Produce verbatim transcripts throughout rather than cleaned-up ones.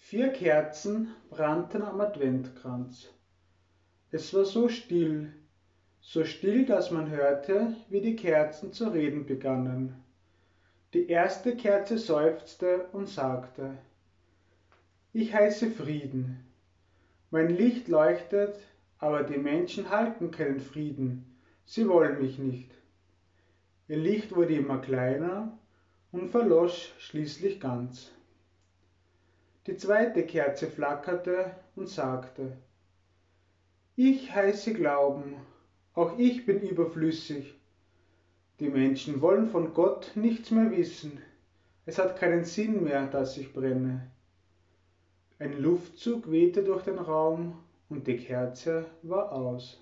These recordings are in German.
Vier Kerzen brannten am Adventkranz. Es war so still, so still, dass man hörte, wie die Kerzen zu reden begannen. Die erste Kerze seufzte und sagte: Ich heiße Frieden. Mein Licht leuchtet, aber die Menschen halten keinen Frieden, sie wollen mich nicht. Ihr Licht wurde immer kleiner und verlosch schließlich ganz. Die zweite Kerze flackerte und sagte: Ich heiße Glauben, auch ich bin überflüssig. Die Menschen wollen von Gott nichts mehr wissen, es hat keinen Sinn mehr, dass ich brenne. Ein Luftzug wehte durch den Raum und die Kerze war aus.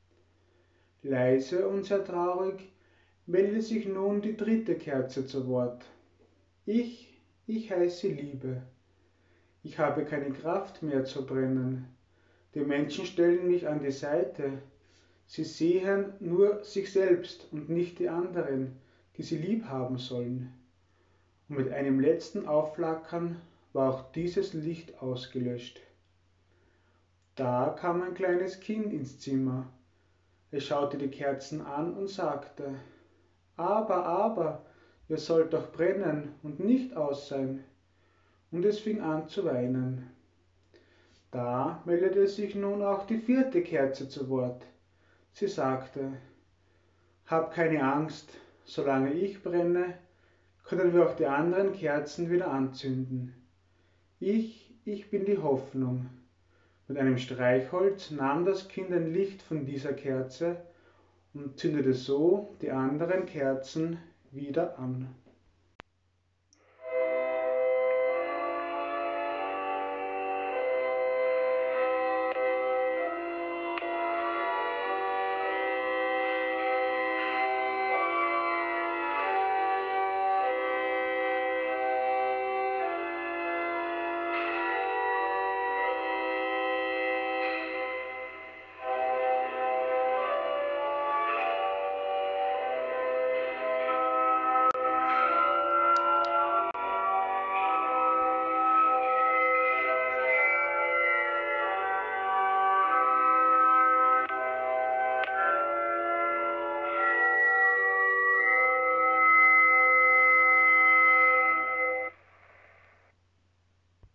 Leise und sehr traurig meldete sich nun die dritte Kerze zu Wort. Ich, ich heiße Liebe. Ich habe keine Kraft mehr zu brennen. Die Menschen stellen mich an die Seite. Sie sehen nur sich selbst und nicht die anderen, die sie lieb haben sollen. Und mit einem letzten Aufflackern war auch dieses Licht ausgelöscht. Da kam ein kleines Kind ins Zimmer. Es schaute die Kerzen an und sagte: Aber, aber, ihr sollt doch brennen und nicht aus sein. Und es fing an zu weinen. Da meldete sich nun auch die vierte Kerze zu Wort. Sie sagte: Hab keine Angst, solange ich brenne, können wir auch die anderen Kerzen wieder anzünden. Ich, ich bin die Hoffnung. Mit einem Streichholz nahm das Kind ein Licht von dieser Kerze und zündete so die anderen Kerzen wieder an.